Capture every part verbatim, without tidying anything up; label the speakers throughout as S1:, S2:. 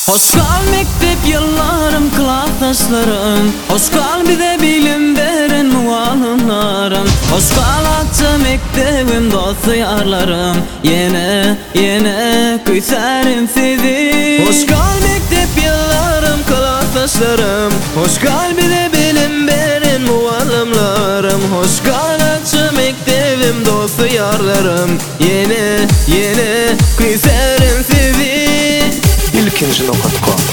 S1: Hoş kal mektep yıllarım, klassdaşlarım. Hoş kal bize bilim veren muallimlarim. Hoş kal atça mektebim, dost yarlarım. Yine yine küserim sizi. Hoş kal mektep yıllarım, klassdaşlarım. Hoş kal bize bilim veren muallimlarim. Hoş kal atça mektebim, dost yarlarım. Yine yine küserim sizi.
S2: İlkinci nokta nokta com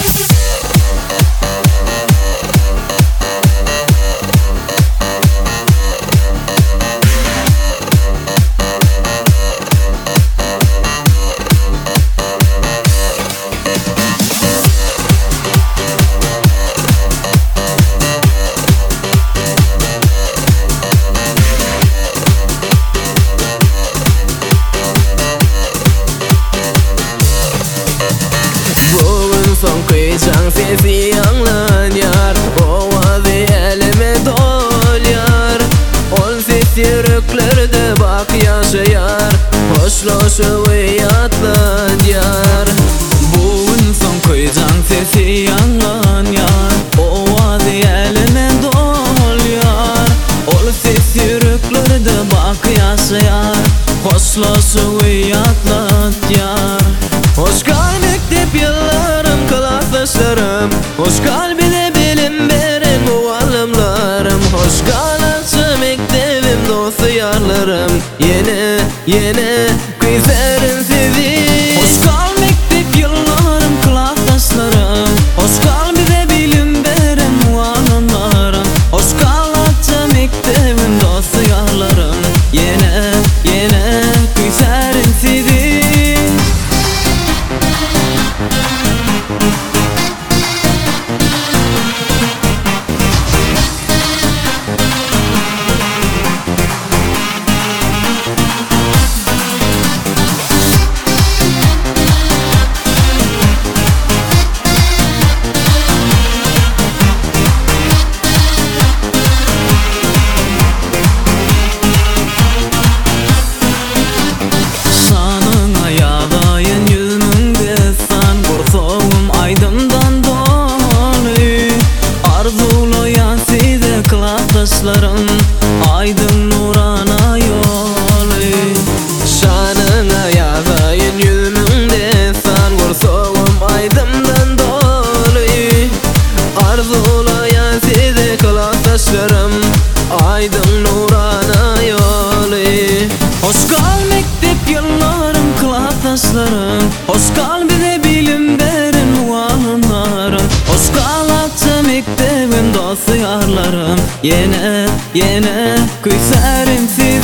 S1: Son kıyacağın sesi anlan yar. O vazi elime dol yar. Ol ses yürüklerde bak yaşayar. Hoşloşu yatlan yar. Bugün son kıyacağın sesi anlan yar. O vazi elime dol yar. Ol ses yürüklerde bak yaşayar. Hoşloşu yatlan yar. Hoş kal mektep yıllarım, klassdaşlarım. Hoş kal bize bilim veren muallimlarim. Hoş kal atça mektebim, dost yarlarım. Yine yine küserim sizi. Hoş kal mektep yıllarım, klassdaşlarım. Hoş kal bize bilim veren muallimlarim. Hoş kal atça mektebim, dost yarlarım. Yine yine küserim sizi. Aydın nurana yolu. Şanına yazayın yüzümde san. Vursoğum aydımdan dolu. Arzulayan sizi klassdaşlarım. Aydın nurana yolu. Hoş kal mektep yıllarım, klassdaşlarım. Hoş kal bize bilim veren muallimlarim. Hoş kal atça mektebim, dost yarlarım. Yine yine küserim sizi.